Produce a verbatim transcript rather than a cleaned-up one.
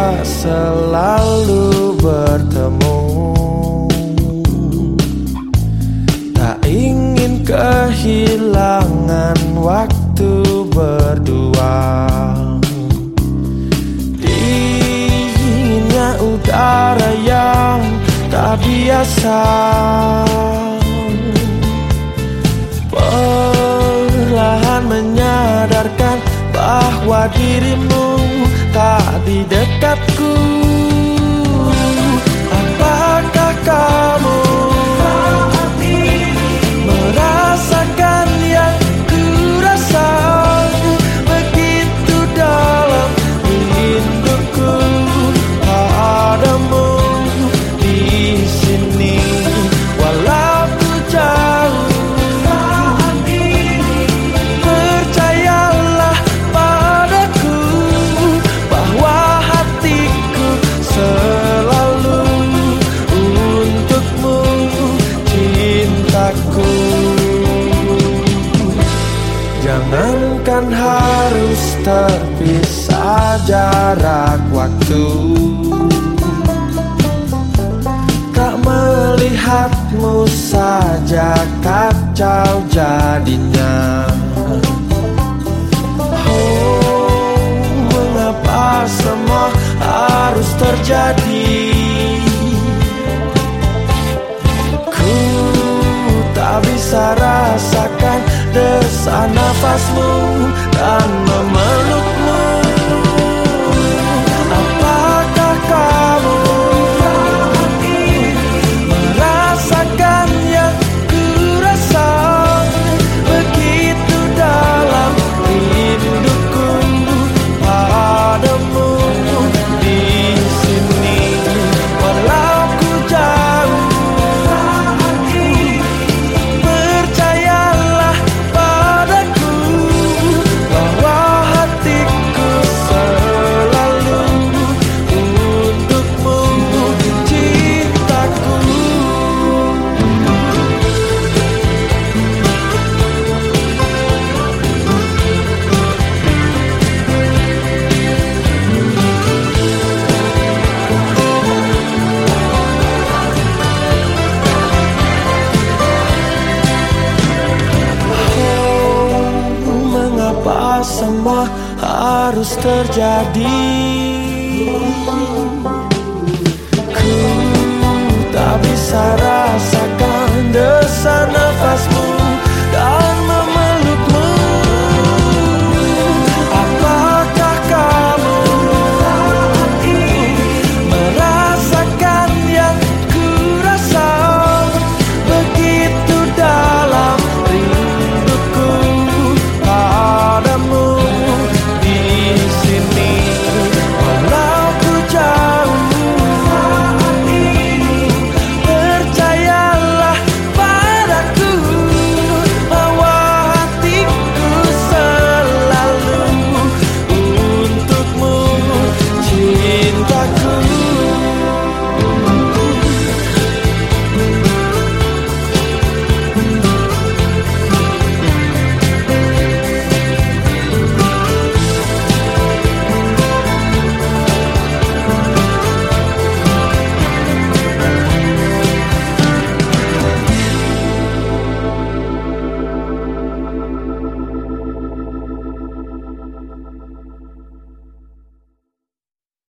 kita selalu bertemu. Tak ingin kehilangan waktu berdua. Dinginnya udara yang tak biasa, perlahan menyadarkan bahwa dirimu tak di dekatku. Apakah kamu merasakan yang ku rasa begitu dalam rinduku padamu di sini, walau ku jauh. Percayalah padaku bahwa hatiku selalu untukmu, cintaku. Jangankan harus terpisah jarak waktu, tak melihatmu saja kacau jadinya. Oh, mengapa semua harus terjadi? Ku tak bisa rasakan desak nafasmu dan memelukmu. Apakah kamu merasakan yang ku rasa begitu dalam rinduku padamu di sini, walau ku jauh. Percayalah padaku bahwa hatiku selalu untukmu, cintaku. Mengapa semua harus terjadi? Ku tak bisa rasakan desak nafasmu